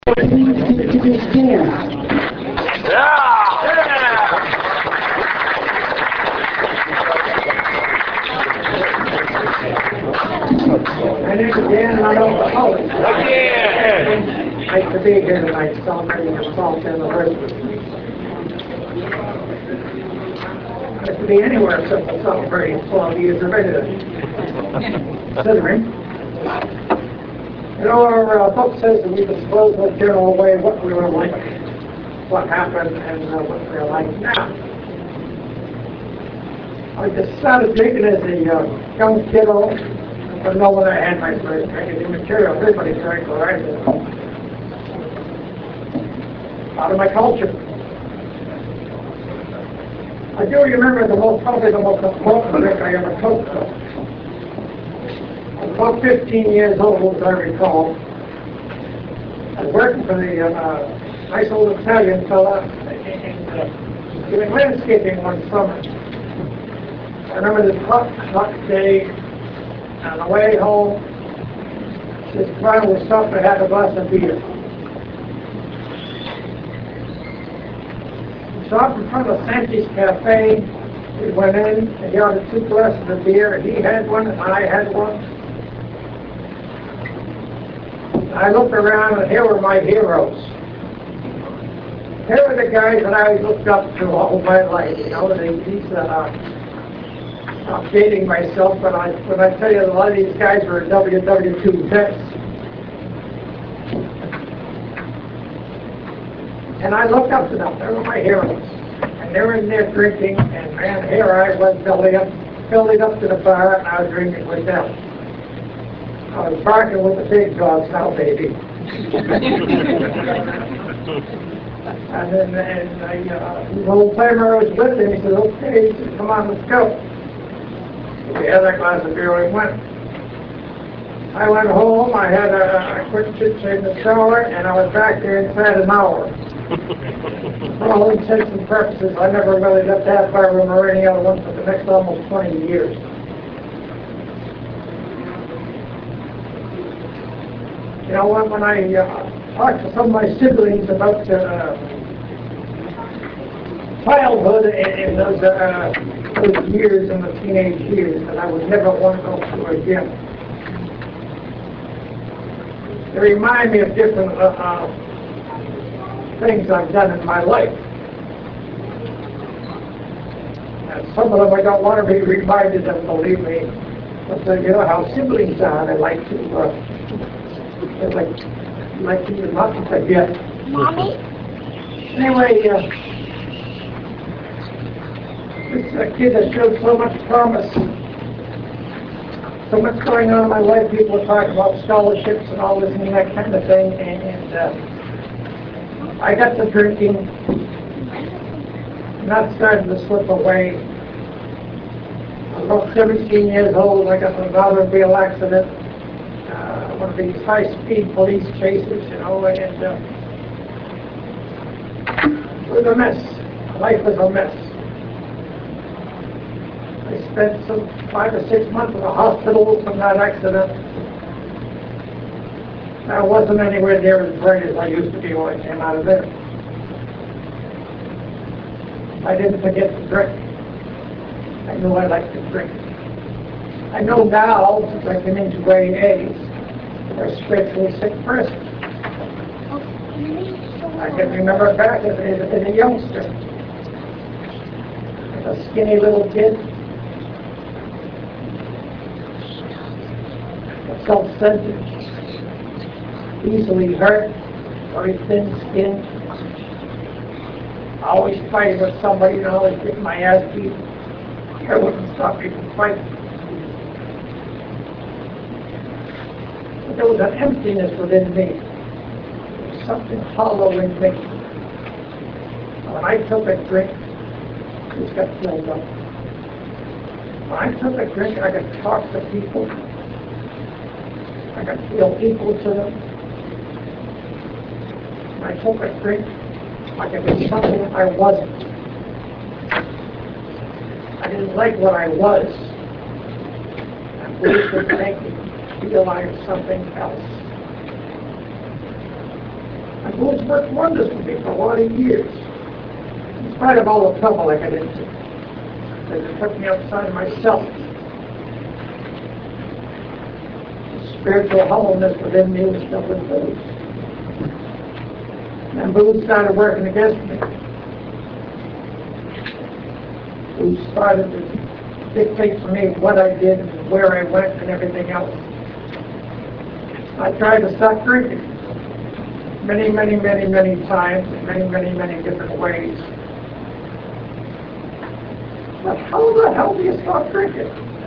It needs to be scanned. My name is Dan, and I don't know. Nice to be here tonight, celebrating the 12th anniversary. Nice to be anywhere except for celebrating 12 years of it. Considering. You know, our book says that we disclose in a general way what we were like, what happened, and what we're like now. I just started drinking as a young kiddo. But no, when I had my first drinking material, everybody drank where I did. Out of my culture. I do remember probably the most important drink I ever took. I was about 15 years old, as I recall. I was working for the nice old Italian fella doing landscaping one summer. I remember this hot day. On the way home, this friend was stopped to have a glass of beer. We stopped in front of Santi's Cafe. We went in, and he ordered 2 glasses of beer. He had one, and I had one. I looked around, and here were my heroes. Here were the guys that I looked up to all my life. You know, I'm dating myself, but when I tell you a lot of these guys were WW2 vets. And I looked up to them. They were my heroes. And they were in there drinking, and man, here I was bellied up to the bar, and I was drinking with them. I was barking with the big dogs now, baby. And then the old timer I was with him, he said, okay, he said, come on, let's go. We had that glass of beer and went. I went home, I had a quick chit-chat in the shower, and I was back there inside an hour. For all intents and purposes, I never really left that bar room or any other one for the next almost 20 years. You know, when I talked to some of my siblings about childhood and those years in the teenage years that I would never want to go through again. They remind me of different things I've done in my life. And some of them I don't want to be reminded of, believe me. But you know how siblings are, they like to not to forget. Mommy? Anyway, this kid that showed so much promise. So much going on in my life. People are talking about scholarships and all this and that kind of thing. And I got to drinking. And that started to slip away. I was about 17 years old. I got in an automobile accident. One of these high-speed police chases, you know, and it was a mess. Life was a mess. I spent some 5 or 6 months in the hospital from that accident. I wasn't anywhere near as bright as I used to be when I came out of there. I didn't forget to drink. I knew I liked to drink. I know now, since I came into AA, I'm a spiritually sick person. I can remember back as a youngster, as a skinny little kid, self-centered, easily hurt, very thin skin, always fighting with somebody and always getting my ass beat. I wouldn't stop me from fighting. But there was an emptiness within me, something hollow in me. When I took a drink, it got filled up. When I took a drink, I could talk to people. I could feel equal to them. When I took a drink, I could be something I wasn't. I didn't like what I was. I believed in making me feel I was something else. And booze worked wonders for me for a lot of years. In spite of all the trouble I got into. Because it took me outside of myself. The spiritual humbleness within me was filled with booze. And booze started working against me. Booze started to dictate for me what I did and where I went and everything else. I tried to stop drinking many times, in many different ways. But how the hell do you stop drinking?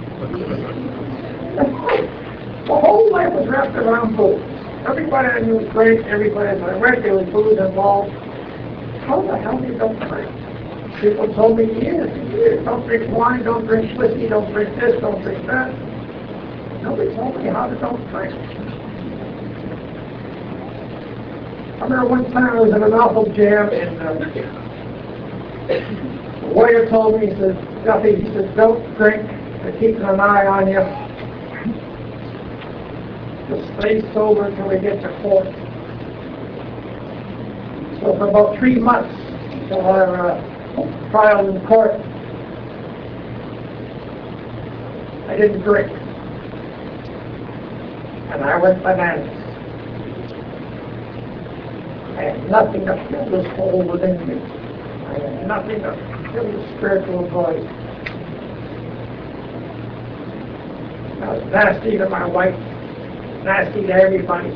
The whole life was wrapped around booze. Everybody I knew drank, everybody I read, there was booze involved. How the hell do you don't drink? People told me years and years, don't drink wine, don't drink whiskey, don't drink this, don't drink that. Nobody told me how to don't drink. I remember one time I was in an awful jam and the lawyer told me, he said, Duffy, he said, don't drink, they're keeping an eye on you. Just stay sober until we get to court. So for about 3 months, until our trial in court, I didn't drink. And I went bananas. I had nothing to fill this hole within me. I had nothing to fill the spiritual void. I was nasty to my wife, nasty to everybody.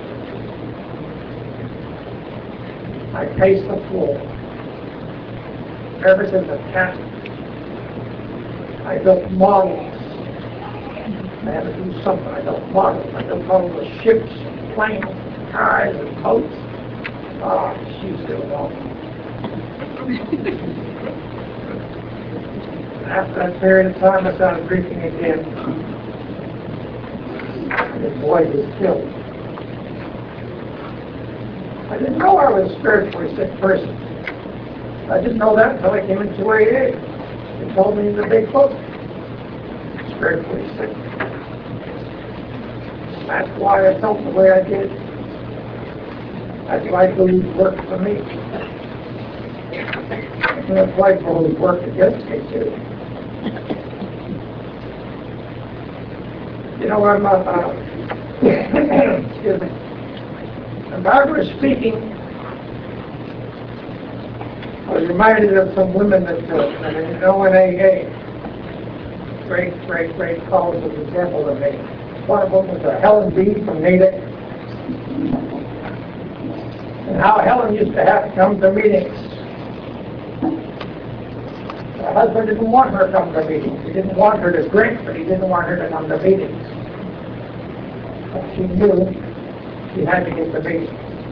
I paced the floor. Ever since a cat, I built models. I had to do something. I built models. I built models of ships, and planes, and cars, and boats. Oh, she's still awful. After that period of time, I started drinking again. And the boy was killed. I didn't know I was a spiritually sick person. I didn't know that until I came into AA. They told me in the big book, spiritually sick. That's why I felt the way I did. That's why booze worked for me. And that's why booze worked against me too. You know, I'm excuse me. When Barbara was speaking, I was reminded of some women that I know in AA. Great callers of example to me. One of them was Helen B. from Natick. And how Helen used to have to come to meetings. Her husband didn't want her to come to meetings. He didn't want her to drink, but he didn't want her to come to meetings. But she knew she had to get to meetings.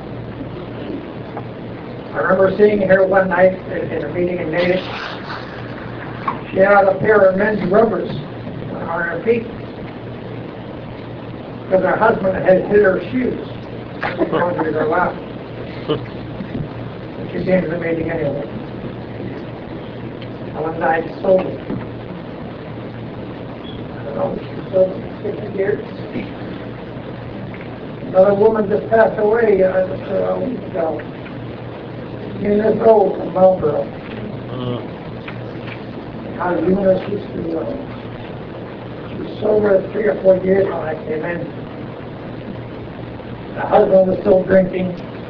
I remember seeing her one night in a meeting in Natick. She had a pair of men's rubbers on her feet because her husband had hit her shoes. She her lap. And she came to the meeting anyway. Helen died sober. I don't know, she was sober 60 years. Another woman just passed away a week ago. Eunice O from Marlboro. How Eunice used to, she was sober 3 or 4 years when I came in. The husband was still drinking.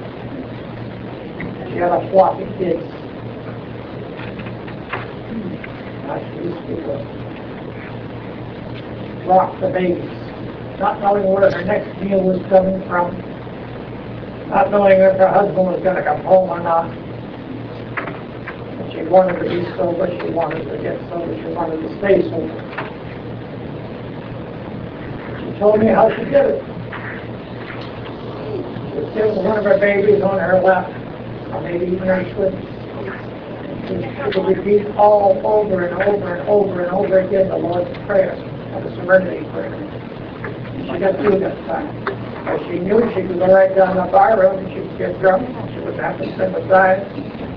She had a flock of kids. She used to rock the babies, not knowing where her next meal was coming from, not knowing if her husband was going to come home or not. And she wanted to be sober, she wanted to get sober, she wanted to stay sober. She told me how she did it. She was sitting with one of her babies on her lap, or maybe even her twins. She would repeat all over and over again the Lord's Prayer, the Serenity Prayer. She got through that time. As she knew she could go right down the bar road and she could get drunk. She wouldn't have to spend the time.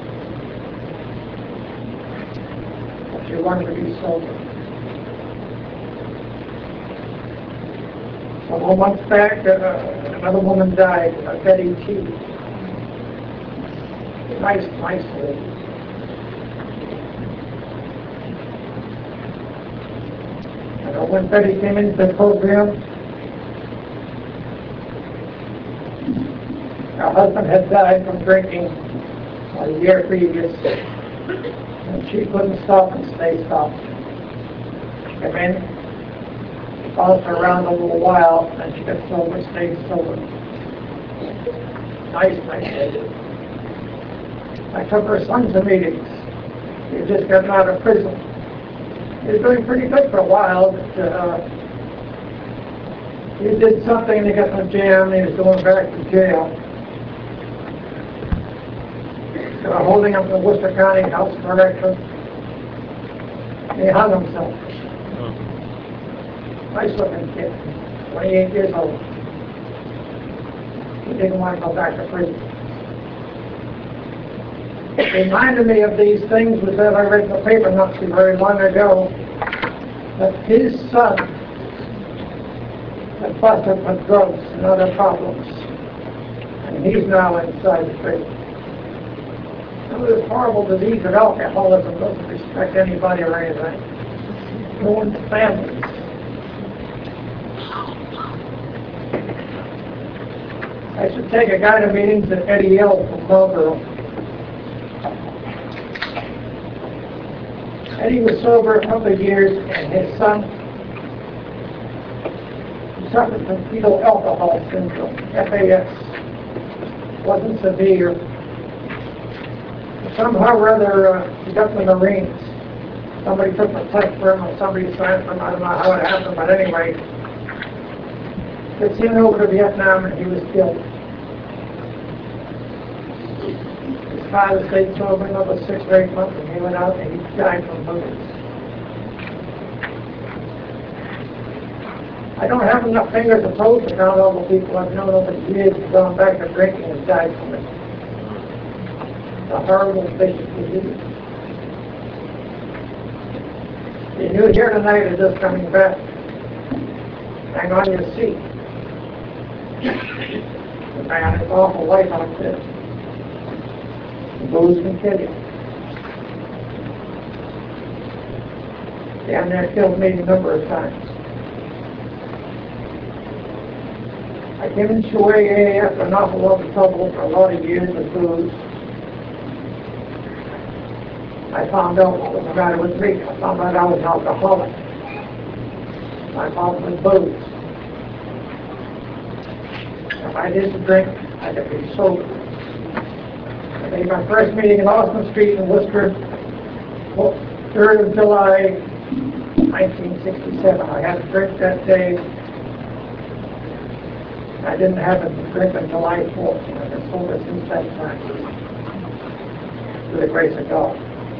But she wanted to be sober. Several months back, another woman died, Betty T. Nice lady. And when Betty came into the program, her husband had died from drinking a year previous, and she couldn't stop and stay stopped. She came in, followed her around a little while, and she got sober, stayed sober. Nice lady. I took her son to meetings. He had just gotten out of prison. He was doing pretty good for a while, but he did something and he got in a jam and he was going back to jail. So I'm holding up the Worcester County House Director. He hung himself. Nice looking kid, 28 years old. He didn't want to go back to prison. What reminded me of these things was that I read in the paper not too very long ago that his son had busted with drugs and other problems, and he's now inside the prison. Now, this horrible disease of alcoholism doesn't respect anybody or anything. Ruins families. I should take a guy to meetings at Eddie L. from Marlboro. Eddie was sober a couple of years, and his son suffered from fetal alcohol syndrome, FAS. Wasn't severe. Somehow or other, he got in the Marines. Somebody took the test for him, or somebody signed for him. I don't know how it happened, but anyway, they sent him over to Vietnam, and he was killed. His father stayed sober another 6 or 8 months, and he went out and he died from booze. I don't have enough fingers or toes to count all the people I've known over the years who've gone back to drinking and died from it. It's a horrible vicious disease. If you're here tonight or just coming back, hang on your seat. Man, it's awful life like this. The booze can kill you. Down there killed me a number of times. I came into AA after an awful lot of trouble for a lot of years with booze. I found out what was the matter with me. I found out I was an alcoholic. My problem was booze. If I didn't drink, I could be sober. I made my first meeting in Austin Street in Worcester, 3rd of July, 1967. I had a drink that day. I didn't have a drink on July 4th, and I've been sober since that time, through the grace of God.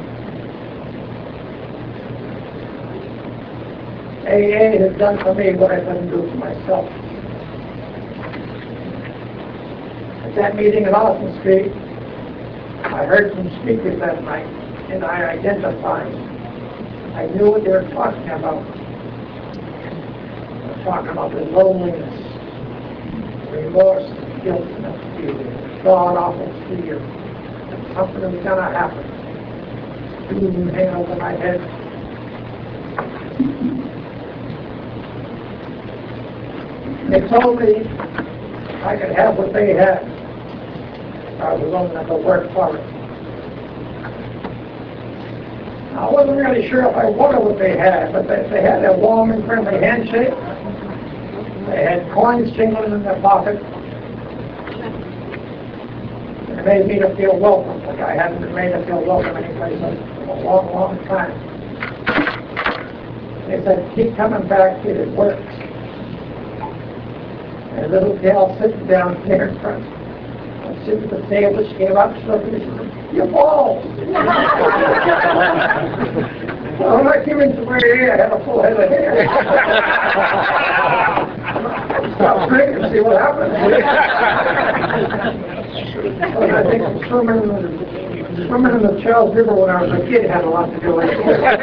AA has done for me what I couldn't do for myself. At that meeting at Austin Street, I heard some speakers that night, and I identified. I knew what they were talking about. They were talking about the loneliness, remorse, guilt, and fear, God-awful fear that something was going to happen. Two hang over my head. They told me I could have what they had. I was willing to go work for it. I wasn't really sure if I wanted what they had, but they had a warm and friendly handshake. They had coins jingling in their pocket. It made me to feel welcome, like I hadn't been made to feel welcome anyplace in a long, long time. They said, keep coming back, it works. And a little gal sitting down there in front. I sit at the table, she came up, she looked at me, she said, you're bald. Well, when I came into my hair, I had a full head of hair. Stop drinking and see what happens. Well, I think swimming in the Charles River when I was a kid had a lot to do with it.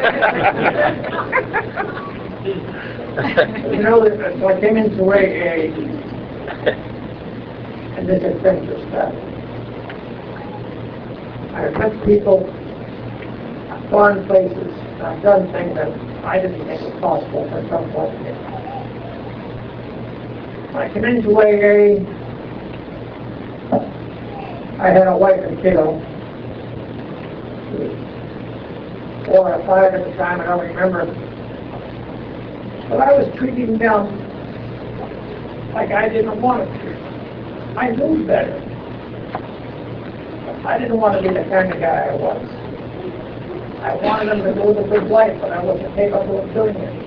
You know, so I came into AA, and this adventure started. I've met people, I've gone places, I've done things that I didn't think was possible for some like me. When I came into AA, I had a wife and kiddo. 4 or 5 at the time, I don't remember. But I was treating them like I didn't want to treat them. I knew better. I didn't want to be the kind of guy I was. I wanted them to live a good life, but I wasn't capable of doing it.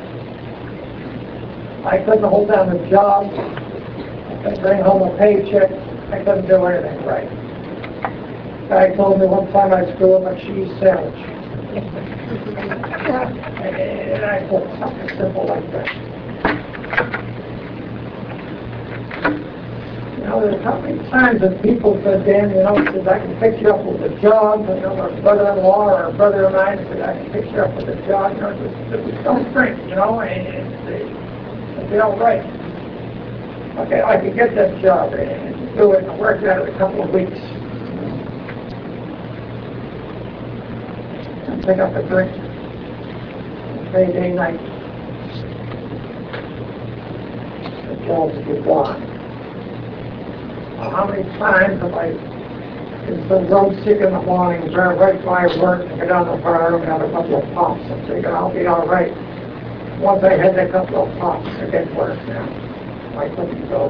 I couldn't hold down a job. I couldn't bring home a paycheck. I couldn't do anything right. The guy told me one time I'd screw up a cheese sandwich. And I thought something simple like that. You know, there's how many times that people said, Dan, you know, says, I can fix you up with a job. You know, our brother-in-law or a brother of mine said, I can fix you up with a job. You know, just don't drink, you know, and it'll be all right. Okay, I can get that job and do it and work at it a couple of weeks. And pick up a drink. Payday night. The jobs be gone. How many times have I been so road sick in the morning, drive right by work, and get on the bar and have a couple of pops and figure I'll be all right. Once I had that couple of pops, it didn't work now. I couldn't go.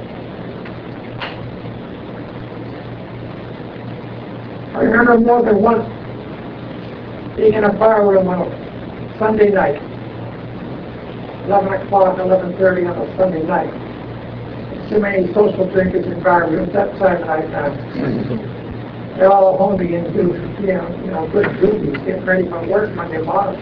I remember more than once being in a bar room on a Sunday night, 11 o'clock, 11:30 on a Sunday night. Too many social drinkers in bar rooms that time of night now. They're all home being goofy, you know, good goofies, getting ready for work Monday morning.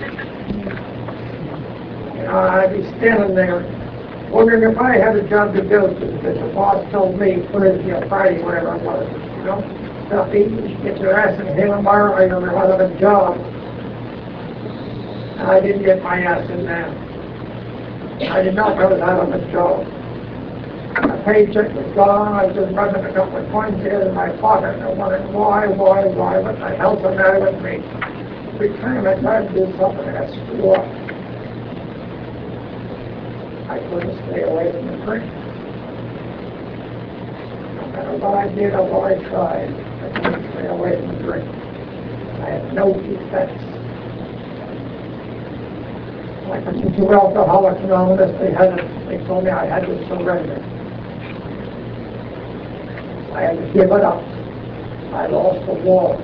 You know, I'd be standing there wondering if I had a job to do, because the boss told me Thursday or Friday, whatever it was, you know, stuff easy, get your ass in here tomorrow, or you're out of a job. And I didn't get my ass in there. I did not know I was out of a job. My paycheck was gone. I was just running a couple of coins here in my pocket. I wondered why, what the hell's the matter with me? Every time I tried to do something, I screw up. I couldn't stay away from the drink. No matter what I did or what I tried, I couldn't stay away from the drink. I had no defense. When I went to Alcoholics Anonymous, they told me I had to surrender. I had to give it up. I lost the war.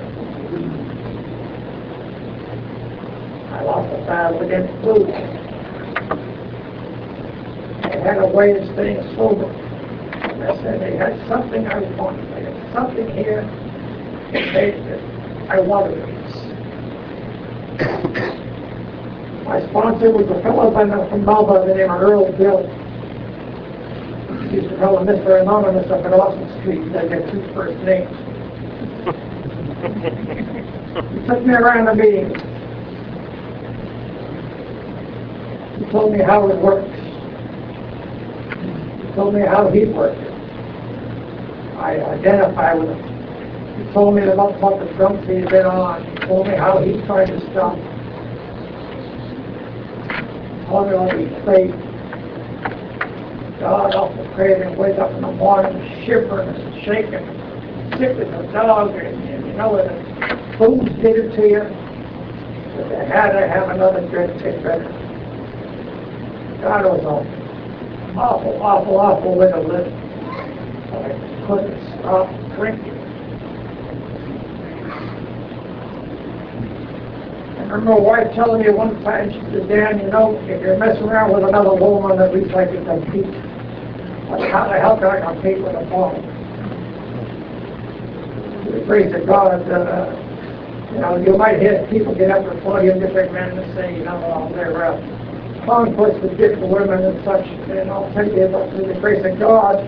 I lost the battle against booze. I had a way of staying sober. And I said they had something I wanted. They had something here that I wanted this. My sponsor was a fellow from Melbourne by the name of Earl Bill. He used to call him Mr. Anonymous up at Austin Street. They had 2 first names. He took me around the meeting. He told me how it works. He told me how he worked it. I identify with him. He told me about the drums he'd been on. He told me how he tried to stop. He told me how he prayed. God off the crib and wake up in the morning shivering and shaking, sick as a dog, and you know that foods did it to you, but they had to have another drink to get better. God was an awful way to live. But I couldn't stop drinking. I remember my wife telling me one time, she said, Dan, you know, if you're messing around with another woman, at least I can compete. But how the hell can I compete with a woman? Praise to God, you know, you might hear people get up before you different men and say, you know, they're conquest with different women and such, and I'll tell you, but through the grace of God,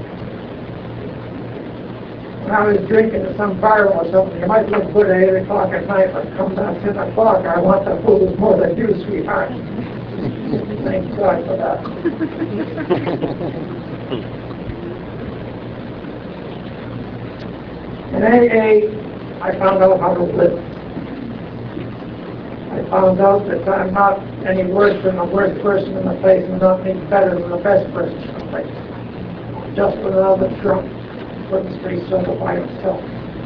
when I was drinking at some bar or something, you might look good at 8 o'clock at night, but come down 10 o'clock, I want the food more than you, sweetheart. Thank God for that. In AA, I found out how to live. I found out that I'm not any worse than the worst person in the place and not any better than the best person in the place. Just with another drunk, couldn't stay sober by himself.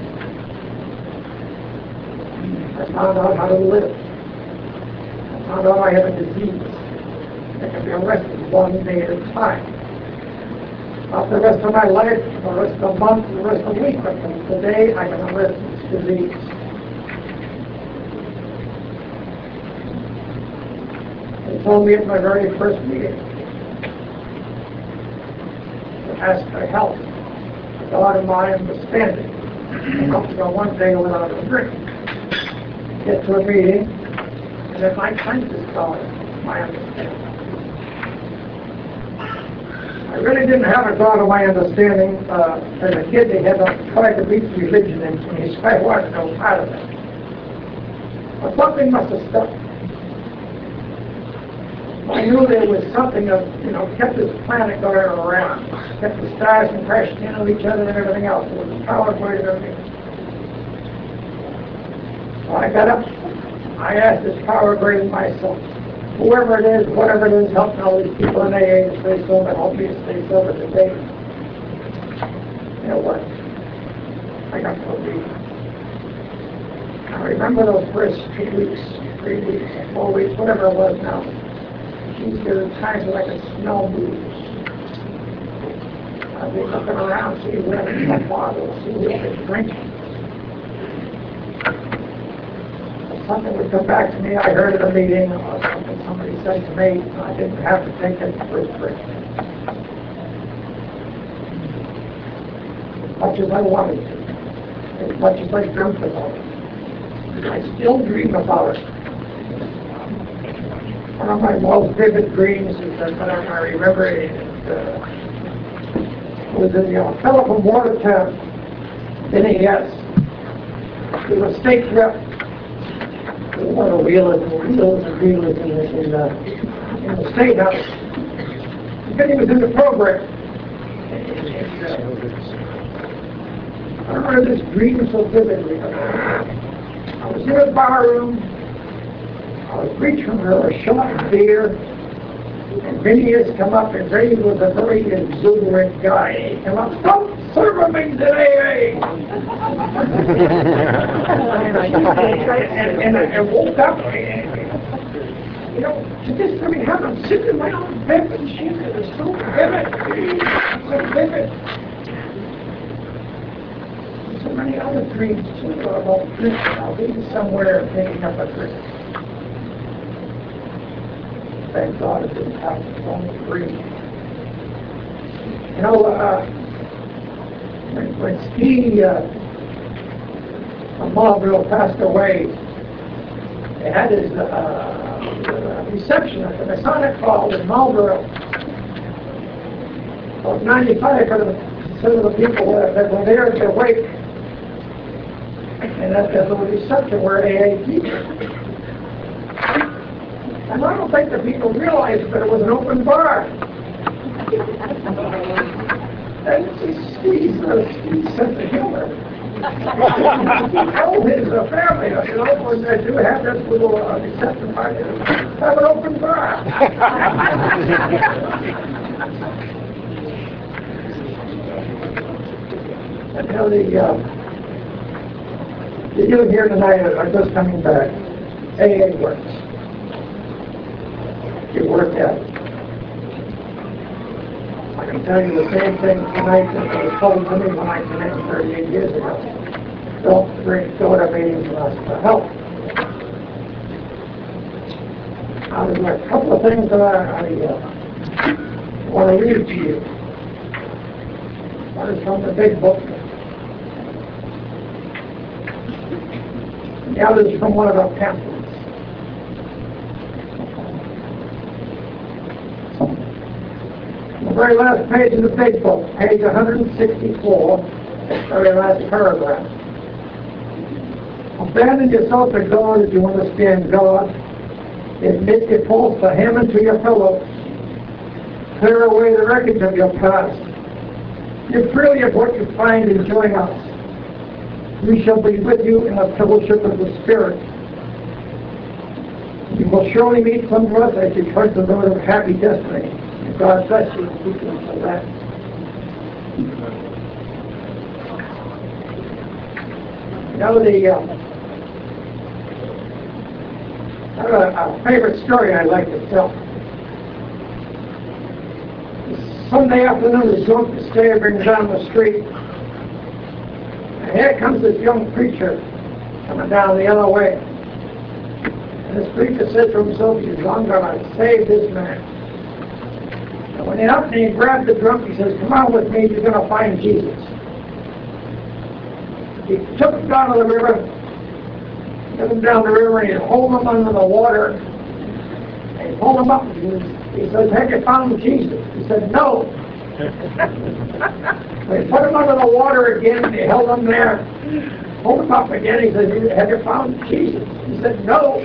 I found out how to live. I found out I have a disease that can be arrested one day at a time. Not the rest of my life, the rest of the month, the rest of the week, but today I can arrest this disease. They told me at my very first meeting to ask for help, God of my understanding. I'm not to go one day without a drink. Get to a meeting, and it might cleanses God of my understanding. I really didn't have a God of my understanding. As a kid, they had tried to beat religion into me, so I wasn't no part of it. But something must have stuck. I knew there was something that, kept this planet going around, kept the stars from crashing into each other and everything else. It was power greater than me. So I got up. I asked this power greater than myself. Whoever it is, whatever it is, helping all these people in AA to stay sober, help me to stay sober today. You know what? I got to believe. I remember those first 2 weeks, 3 weeks, 4 weeks, whatever it was now. Geez, there were times when I could smell booze. I'd be looking around, see where the bottle, see who was drinking. Something would come back to me. I heard at a meeting or something somebody said to me, and I didn't have to take it for a drink. As much as I wanted to, as much as I dreamt about it, I still dream about it. One of my most vivid dreams is that I remember it was in the fellow from Watertown, NAS. He was state rep. One of the wheelers in the State House. And then he was in the program. I remember this dream so vividly. I was in a bar room. I was reaching for a shot of beer. And Vinny has come up, and Vinny was a very exuberant guy. He came up, "Stop serving me today, eh?" and I woke up, to this very happen. I'm sitting in my own bed, and she was so vivid. So vivid. So many other dreams, too, about drinking. I'll be somewhere taking up a drink. Thank God it didn't happen. It's only a dream. When Ski from Marlboro passed away, they had his reception at the Masonic Hall in Marlboro. About 95% of the people that were there at their wake, and at the reception were AA people. And I don't think the people realized that it was an open bar. And Steve's sense of humor. Oh, his family, when they do have this little reception party, have an open bar. And the youth here tonight are just coming back. AA works. It worked out. I can tell you the same thing tonight that was told to me when I came in 38 years ago. Don't drink soda meetings unless for help. Now, there's a couple of things that I want to read to you. One is from the big book. The other is from one of our pamphlets. The very last page of the big book, page 164, very last paragraph. Abandon yourself to God as you understand God. Admit your faults to Him and to your fellows. Clear away the wreckage of your past. You're freely of what you find in joining us. we shall be with you in the fellowship of the Spirit. You will surely meet some of us as you trudge the road of happy destiny. And God bless you and keep you until that. You know, I have a favorite story I like to tell. Sunday afternoon, the drunk stair brings down the street. And here comes this young preacher coming down the other way. And this preacher said to himself, I'm going to save this man. And when he up and he grabbed the drunk, he says, come on with me, you're going to find Jesus. He took him down to the river, took him down the river, and he hauled him under the water. And he pulled him up, and he says, have you found Jesus? He said, no. They put him under the water again, and they held him there. Pulled him up again, he said, have you found Jesus? He said, no.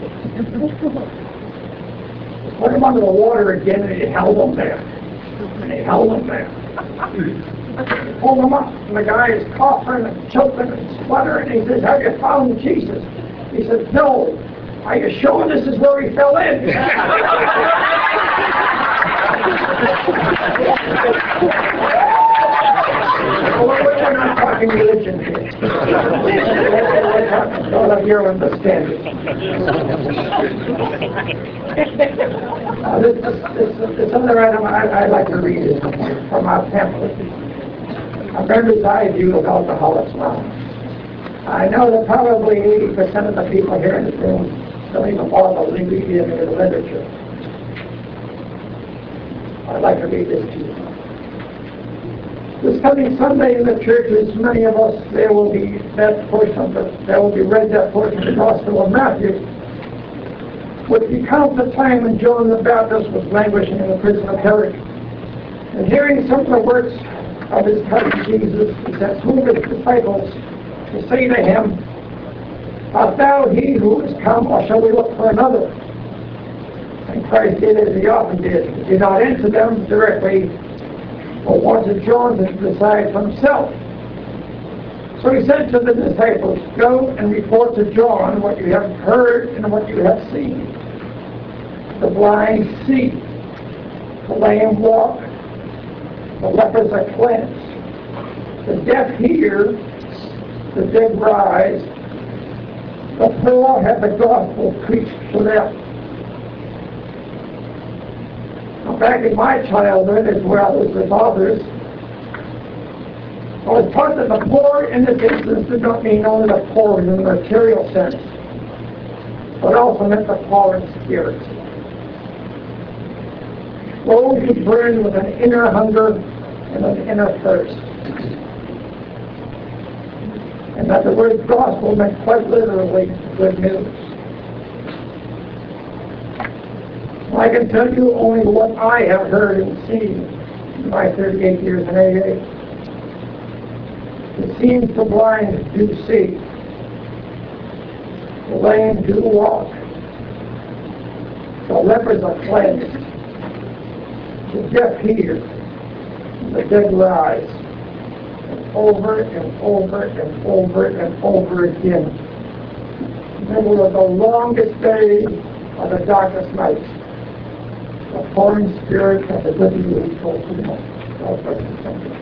They put him under the water again, and they held him there. And they held him there. They pulled him up, and the guy is coughing and choking and spluttering, and he says, have you found Jesus? He said, no. Are you sure this is where he fell in? We're not talking religion here. We're talking all of your understanding. This other item I'd like to read is from our pamphlet. A member's eye view of Alcoholics Anonymous. I know that probably 80% of the people here in this room don't even bother reading any of the literature. I'd like to read this to you. This coming Sunday in the churches, many of us, there will be that portion of the Gospel of Matthew, which recounts the time when John the Baptist was languishing in the prison of Herod. And hearing some of the words of his cousin Jesus, he sent two of his disciples to say to him, art thou he who is come, or shall we look for another? And Christ did as he often did. He did not answer them directly, but wanted John to decide for himself. So he said to the disciples, go and report to John what you have heard and what you have seen. The blind see, the lame walk, the lepers are cleansed, the deaf hear, the dead rise, the poor have the gospel preached to them. Now, back in my childhood, as well as with others, I was taught that the poor in this instance did not mean only the poor in the material sense, but also meant the poor in spirit. Those who burn with an inner hunger and an inner thirst. And that the word gospel meant quite literally good news. I can tell you only what I have heard and seen in my 38 years in AA. It seems the blind do see, the lame do walk, the lepers are cleansed, the deaf hear, the dead rise. Over and over and over and over again. In the middle of the longest day or the darkest night, the foreign spirit of the good news told to them. God bless you. Thank you.